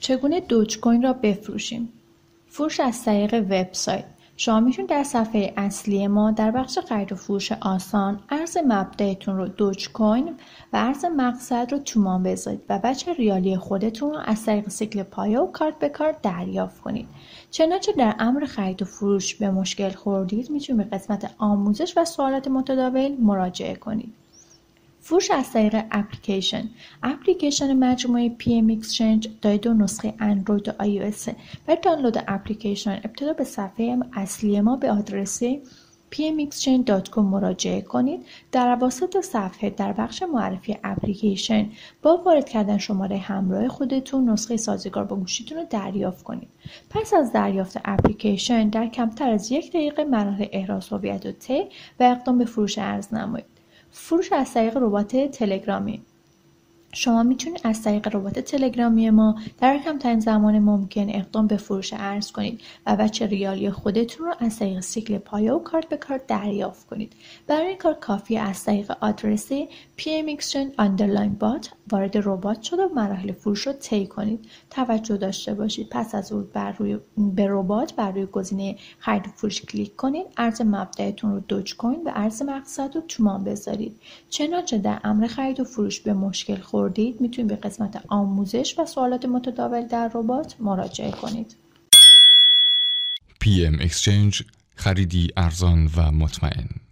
چگونه دوج کوین را بفروشیم؟ فروش از طریق وبسایت. شما میتونید در صفحه اصلی ما در بخش خرید و فروش آسان ارز مبدأتون رو دوج کوین و ارز مقصد رو تومان بذارید و بچه ریالی خودتون رو از طریق سیکل پایه و کارت به کارت دریافت کنید. چنانچه در امر خرید و فروش به مشکل خوردید میتونید به قسمت آموزش و سوالات متداول مراجعه کنید. فروش از طریق اپلیکیشن مجموعه PM Exchange دارای 2 نسخه اندروید و iOS. برای دانلود اپلیکیشن ابتدا به صفحه اصلی ما به آدرس pmexchange.com مراجعه کنید. در وسط صفحه در بخش معرفی اپلیکیشن با وارد کردن شماره همراه خودتون نسخه سازگار با گوشیتون رو دریافت کنید. پس از دریافت اپلیکیشن در کمتر از 1 دقیقه مراحل احراز هویت رو طی و اقدام به فروش ارز نمایید. فروش از طریق ربات تلگرامی. شما میتونید از طریق ربات تلگرامی ما در کمترین زمان ممکن اقدام به فروش ارز کنید و بچه ریالی خودتون رو از طریق سیکل پایه و کارت به کارت دریافت کنید. برای این کار کافی از طریق آدرس pmexchange_bot وارد ربات شد و مراحل فروش رو طی کنید. توجه داشته باشید پس از ورود به ربات بر روی گزینه خرید و فروش کلیک کنید. ارز مبدأتون رو دوج کوین و ارز مقصد رو تومان بذارید. چنانچه در امر خرید و فروش به مشکل خوردید میتونید به قسمت آموزش و سوالات متداول در ربات مراجعه کنید. PM Exchange، خریدی ارزان و مطمئن.